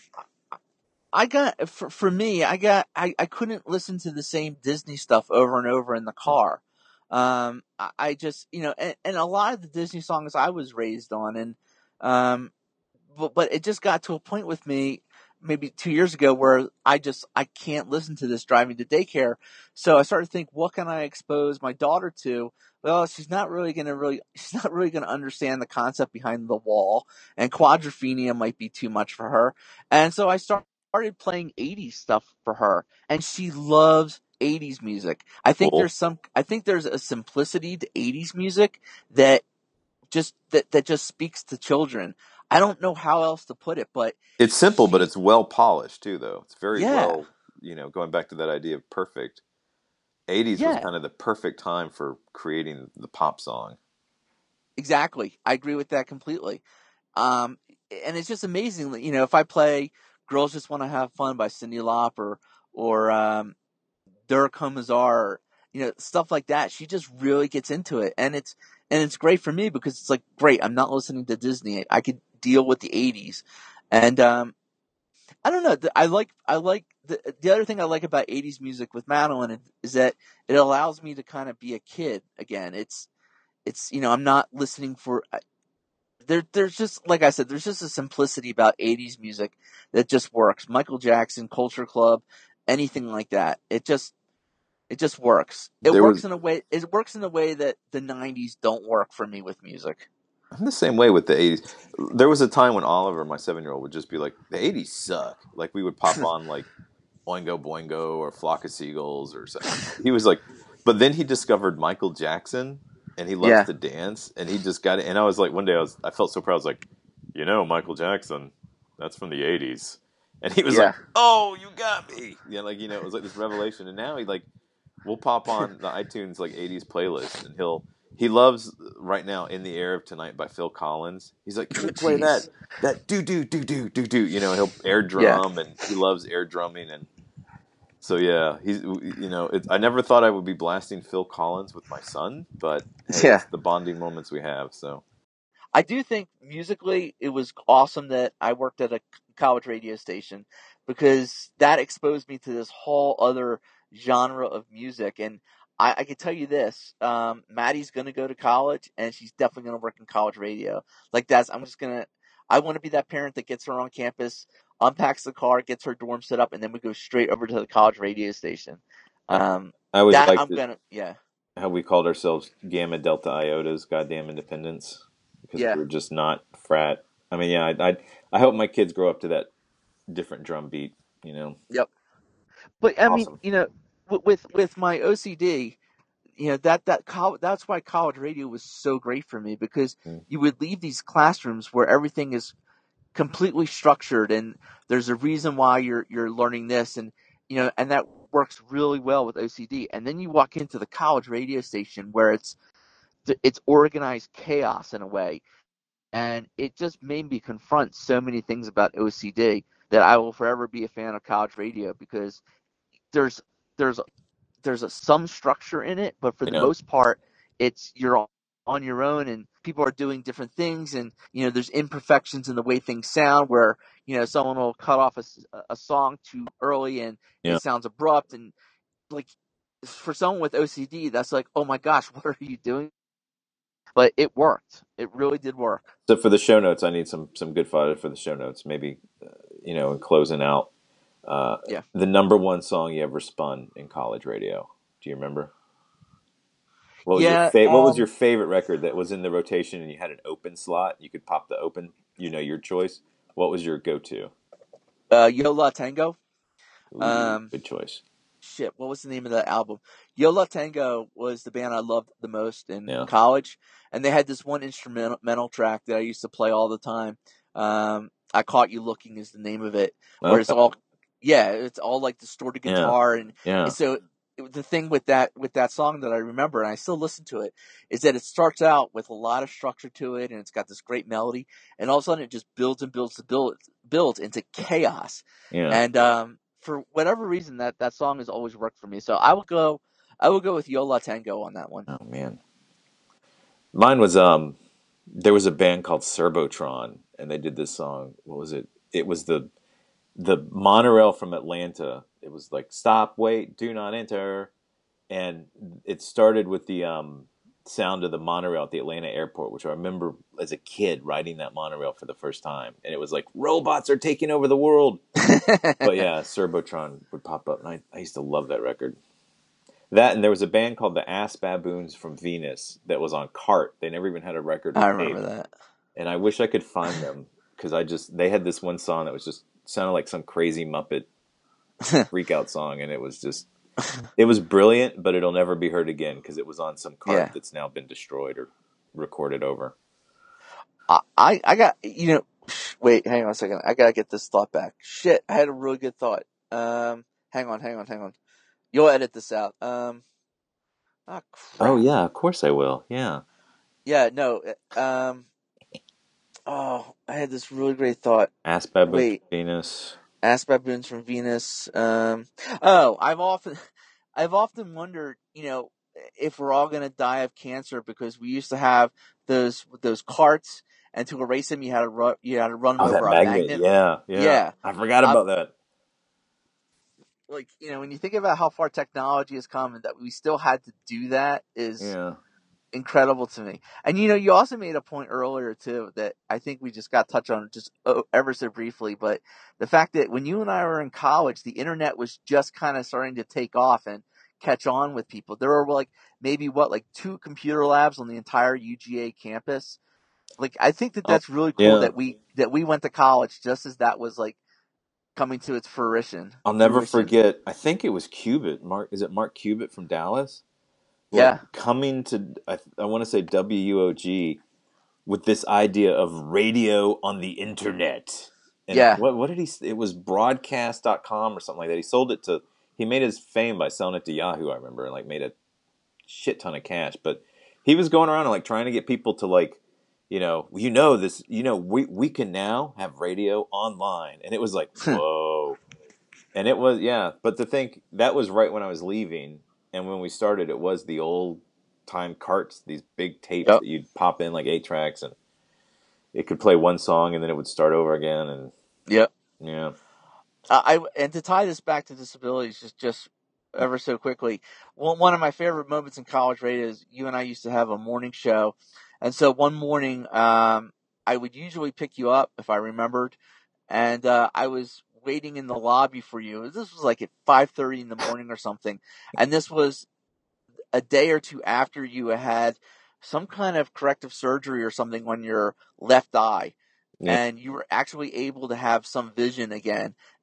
I got for for me, I got I, I couldn't listen to the same Disney stuff over and over in the car. Um, I, I just you know, and, and a lot of the Disney songs I was raised on, and um, but but it just got to a point with me maybe two years ago where I just I can't listen to this driving to daycare. So I started to think, what can I expose my daughter to? Well, she's not really gonna really she's not really gonna understand the concept behind the wall, and quadrophenia might be too much for her. And so I started playing eighties stuff for her, and she loves eighties music. I think Cool. there's some I think there's a simplicity to eighties music that just that that just speaks to children. I don't know how else to put it, but It's simple, but she, it's well polished too, though. It's very yeah, well, you know, going back to that idea of perfect. eighties was yeah, kind of the perfect time for creating the pop song. exactly. I agree with that completely. Um, and it's just amazing that, you know, if I play "Girls Just Want to Have Fun" by Cyndi Lauper or um, "Der Kommissar," you know, stuff like that, she just really gets into it, and it's and it's great for me because it's like, great, I'm not listening to Disney. I could deal with the eighties, and um, I don't know. I like I like the the other thing I like about eighties music with Madeline is that it allows me to kind of be a kid again. It's it's you know, I'm not listening for there. There's just, like I said, there's just a simplicity about eighties music that just works. Michael Jackson, Culture Club, anything like that. It just it just works. It There works was in a way. It works in a way that the nineties don't work for me with music. I'm the same way with the eighties. There was a time when Oliver, my seven year old, would just be like, "The eighties suck." Like we would pop on like Oingo Boingo or Flock of Seagulls or something. He was like, but then he discovered Michael Jackson and he loves Yeah, to dance and he just got it. And I was like, one day I was, I felt so proud. I was like, you know, Michael Jackson, that's from the eighties. And he was like, yeah, oh, you got me. Yeah, like, you know, it was like this revelation. And now he like, we'll pop on the iTunes like eighties playlist and he'll, he loves right now "In the Air of Tonight" by Phil Collins. He's like, can you play that? jeez, That do do do do do do. You know, he'll air yeah, drum and he loves air drumming and so yeah, he's you know it, I never thought I would be blasting Phil Collins with my son, but hey, yeah. it's the bonding moments we have. So I do think musically it was awesome that I worked at a college radio station because that exposed me to this whole other genre of music. And I, I can tell you this, um, Maddie's going to go to college and she's definitely going to work in college radio. Like that's, I'm just going to, I want to be that parent that gets her on campus, unpacks the car, gets her dorm set up, and then we go straight over to the college radio station. I, Um, I always that liked I'm it going to, yeah, how we called ourselves Gamma Delta Iotas, goddamn independence, because yeah, we were just not frat. I mean, yeah, I I, I hope my kids grow up to that different drum beat. You know, yep. But I mean, awesome. you know, with with my O C D, you know, that that col- that's why college radio was so great for me, because Mm. you would leave these classrooms where everything is completely structured and there's a reason why you're you're learning this, and you know, and that works really well with O C D. And then you walk into the college radio station where it's it's organized chaos in a way, and it just made me confront so many things about O C D that I will forever be a fan of college radio, because there's there's there's a, some structure in it, but for the Yeah. most part, it's you're on your own, and people are doing different things, and you know, there's imperfections in the way things sound, where you know, someone will cut off a, a song too early and Yeah. it sounds abrupt, and like for someone with O C D, that's like, oh my gosh, what are you doing? But it worked. It really did work. So for the show notes, I need some some good fodder for the show notes. Maybe, uh, you know, in closing out, uh, Yeah. the number one song you ever spun in college radio. Do you remember? What was Yeah, your fa- What was um, your favorite record that was in the rotation and you had an open slot? You could pop the open, you know, your choice. What was your go-to? uh, Yo La Tango. Ooh, Um, good choice. shit, what was the name of that album? Yo La Tango was the band I loved the most in Yeah. college, and they had this one instrumental track that I used to play all the time. Um, I Caught You Looking is the name of it, where it's Okay. all, yeah, it's all like distorted Yeah. guitar, and, Yeah. and so it- the thing with that with that song that I remember, and I still listen to it, is that it starts out with a lot of structure to it, and it's got this great melody, and all of a sudden it just builds and builds and builds builds into chaos, Yeah. and um. For whatever reason, that, that song has always worked for me. So I will go, I will go with Yo La Tango on that one. Oh man, mine was um, there was a band called Serbotron, and they did this song. What was it? It was the the monorail from Atlanta. It was like stop, wait, do not enter, and it started with the um sound of the monorail at the Atlanta airport, which I remember as a kid riding that monorail for the first time, and it was like robots are taking over the world. But yeah, Serbotron would pop up, and I, I used to love that record. That, and there was a band called the Ass Baboons from Venus that was on Cart. They never even had a record or I tape. remember that. And I wish I could find them, because I just they had this one song that was just sounded like some crazy Muppet freak out song, and it was just it was brilliant, but it'll never be heard again because it was on some cart Yeah. that's now been destroyed or recorded over. I, I, I got, you know, wait, hang on a second. I gotta get this thought back. Shit, I had a really good thought. Um, hang on, hang on, hang on. You'll edit this out. Um, ah, crap. Oh yeah, of course I will. Yeah. Yeah, no. Um, oh, I had this really great thought. Ass Baboons Wait. Venus. Ass Baboons from Venus. Um, oh, I've often, I've often wondered, you know, if we're all gonna die of cancer, because we used to have those those carts, and to erase them, you had to run, you had to run Oh, over that a magnet. magnet. Yeah, yeah, Yeah. I forgot I've, about that. like, you know, when you think about how far technology has come, and that we still had to do that is Yeah. incredible to me. And you know, you also made a point earlier too that I think we just got touched on just ever so briefly, but the fact that when you and I were in college, the internet was just kind of starting to take off and catch on with people. There were like maybe what like two computer labs on the entire U G A campus. Like, I think that that's really cool yeah. that we that we went to college just as that was like coming to its fruition. I'll never fruition. forget. I think it was Cubitt. Mark, is it Mark Cubitt from Dallas? Yeah. Like, coming to, I, I want to say W U O G with this idea of radio on the internet. And Yeah. What, what did he, it was broadcast dot com or something like that. He sold it to, he made his fame by selling it to Yahoo, I remember, and like made a shit ton of cash. But he was going around and like trying to get people to like, you know, you know this, you know, we we can now have radio online, and it was like, whoa, and it was yeah. But to think that was right when I was leaving, and when we started, it was the old time carts, these big tapes Yep. that you'd pop in like eight tracks, and it could play one song, and then it would start over again, and Yep. yeah. Uh, I and to tie this back to disabilities, just just ever so quickly, one one of my favorite moments in college radio is you and I used to have a morning show, and so one morning, um, I would usually pick you up if I remembered, and uh, I was waiting in the lobby for you. This was like at five thirty in the morning or something, and this was a day or two after you had some kind of corrective surgery or something on your left eye. Yeah. And you were actually able to have some vision again.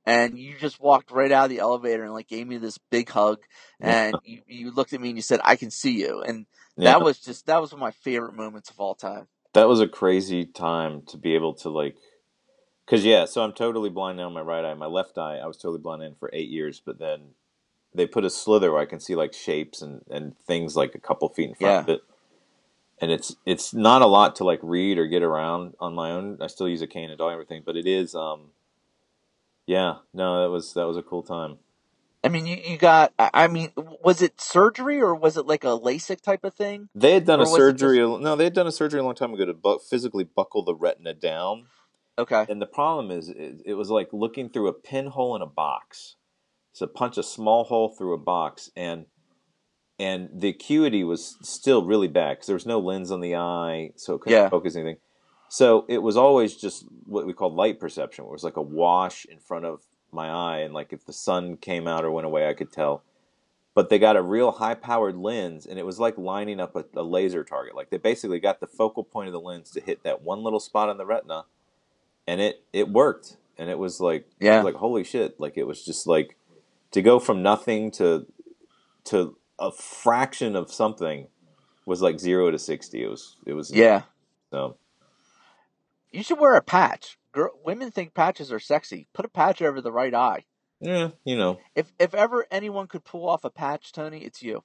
and you just walked right out of the elevator and like gave me this big hug, and you, you looked at me and you said, "I can see you," and Yeah. that was just that was one of my favorite moments of all time. That was a crazy time to be able to like, cause yeah, so I'm totally blind now in my right eye. My left eye, I was totally blind in for eight years, but then they put a slither where I can see like shapes and, and things like a couple feet in front Yeah. of it. And it's it's not a lot to like read or get around on my own. I still use a cane and all everything, but it is um yeah, no, that was that was a cool time. I mean, you, you got, I mean, was it surgery or was it like a LASIK type of thing? They had done Or a was it surgery. just- No, they had done a surgery a long time ago to bu- physically buckle the retina down. Okay. And the problem is, it, it was like looking through a pinhole in a box. So punch a small hole through a box, and and the acuity was still really bad because there was no lens on the eye, so it couldn't Yeah. focus anything. So it was always just what we call light perception, where it was like a wash in front of my eye, and like if the sun came out or went away, I could tell. But they got a real high-powered lens, and it was like lining up a, a laser target. Like they basically got the focal point of the lens to hit that one little spot on the retina, and it, it worked. And it was like, Yeah. it was like holy shit! Like it was just like to go from nothing to to a fraction of something was like zero to sixty. It was it was Yeah. so. You should wear a patch. Girl, women think patches are sexy. Put a patch over the right eye. Yeah, you know, If if ever anyone could pull off a patch, Tony, it's you.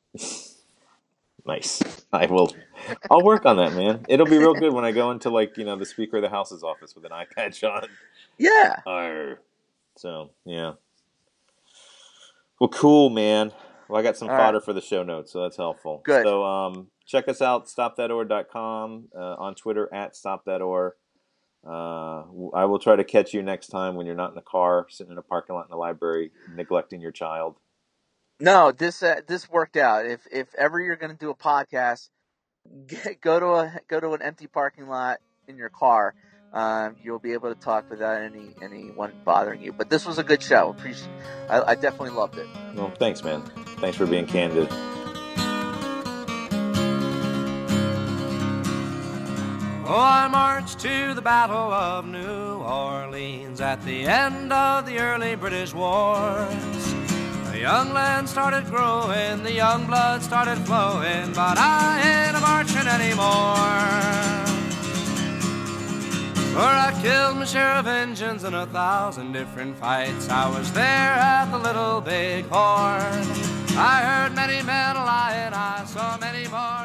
nice. I will. I'll work on that, man. It'll be real good when I go into like you know the Speaker of the House's office with an eye patch on. Yeah. Arr. So yeah. Well, cool, man. Well, I got some All fodder right. for the show notes, so that's helpful. Good. So um, check us out, stop that or dot com, uh, on Twitter at stop that or. Uh, I will try to catch you next time when you're not in the car, sitting in a parking lot in the library, neglecting your child. No, this uh, this worked out. If if ever you're going to do a podcast, get, go to a go to an empty parking lot in your car. Um, you'll be able to talk without any anyone bothering you. But this was a good show. Appreciate. I, I definitely loved it. Well, thanks, man. Thanks for being candid. Oh, I marched to the Battle of New Orleans at the end of the early British wars. The young land started growing, the young blood started flowing, but I ain't a-marching anymore. For I killed my share of Injuns in a thousand different fights. I was there at the Little Big Horn. I heard many men lying, I saw many more.